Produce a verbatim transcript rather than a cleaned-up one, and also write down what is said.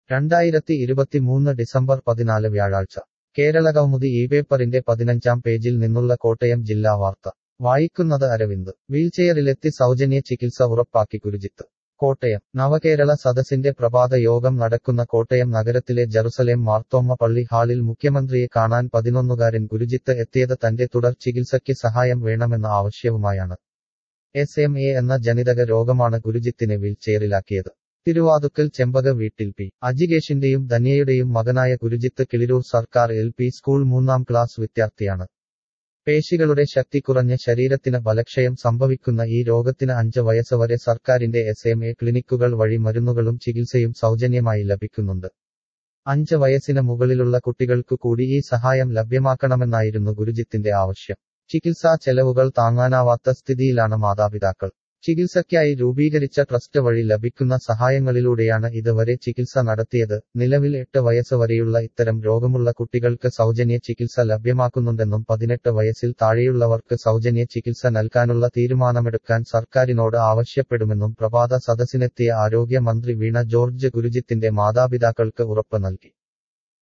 രണ്ടായിരത്തി ഇരുപത്തിമൂന്ന് ഡിസംബർ പതിനാല് വ്യാഴാഴ്ച കേരളകൗമുദി ഈ പേപ്പറിന്റെ പതിനഞ്ചാം പേജിൽ നിന്നുള്ള കോട്ടയം ജില്ലാ വാർത്ത വായിക്കുന്നത് അരവിന്ദ് വീൽചെയറിലെത്തി സൗജന്യ ചികിത്സ ഉറപ്പാക്കി ഗുരുജിത്ത് കോട്ടയം നവകേരള സദസ്സിന്റെ പ്രഭാത യോഗം നടക്കുന്ന കോട്ടയം നഗരത്തിലെ ജറുസലേം മാർത്തോമ്മ പള്ളി ഹാളിൽ മുഖ്യമന്ത്രിയെ കാണാൻ പതിനൊന്നുകാരൻ ഗുരുജിത്ത് എത്തിയത് തന്റെ തുടർ ചികിത്സയ്ക്ക് സഹായം വേണമെന്ന ആവശ്യവുമായാണ്. എസ് എം എ എന്ന ജനിതക രോഗമാണ് ഗുരുജിത്തിനെ വീൽചെയറിലാക്കിയത്. തിരുവാതുക്കൽ ചെമ്പക വീട്ടിൽ പി അജികേഷിന്റെയും ധന്യയുടെയും മകനായ ഗുരുജിത്ത് കിളിരൂർ സർക്കാർ എൽ പി സ്കൂൾ മൂന്നാം ക്ലാസ് വിദ്യാർത്ഥിയാണ്. പേശികളുടെ ശക്തി കുറഞ്ഞ ശരീരത്തിന് ബലക്ഷയം സംഭവിക്കുന്ന ഈ രോഗത്തിന് അഞ്ച് വയസ്സ് വരെ സർക്കാരിന്റെ എസ് എം എ ക്ലിനിക്കുകൾ വഴി മരുന്നുകളും ചികിത്സയും സൗജന്യമായി ലഭിക്കുന്നുണ്ട്. അഞ്ച് വയസ്സിന് മുകളിലുള്ള കുട്ടികൾക്കു കൂടി ഈ സഹായം ലഭ്യമാക്കണമെന്നായിരുന്നു ഗുരുജിത്തിന്റെ ആവശ്യം. ചികിത്സാ ചെലവുകൾ താങ്ങാനാവാത്ത സ്ഥിതിയിലാണ് മാതാപിതാക്കൾ. ചികിത്സയ്ക്കായി രൂപീകരിച്ച ട്രസ്റ്റ് വഴി ലഭിക്കുന്ന സഹായങ്ങളിലൂടെയാണ് ഇതുവരെ ചികിത്സ നടത്തിയത്. നിലവിൽ എട്ട് വയസ്സ് വരെയുള്ള ഇത്തരം രോഗമുള്ള കുട്ടികൾക്ക് സൗജന്യ ചികിത്സ ലഭ്യമാക്കുന്നുണ്ടെന്നും പതിനെട്ട് വയസ്സിൽ താഴെയുള്ളവർക്ക് സൗജന്യ ചികിത്സ നൽകാനുള്ള തീരുമാനമെടുക്കാൻ സർക്കാരിനോട് ആവശ്യപ്പെടുമെന്നും പ്രഭാത സദസ്സിനെത്തിയ ആരോഗ്യ മന്ത്രി വീണ ജോർജ് ഗുരുജിത്തിന്റെ മാതാപിതാക്കൾക്ക് ഉറപ്പ് നൽകി.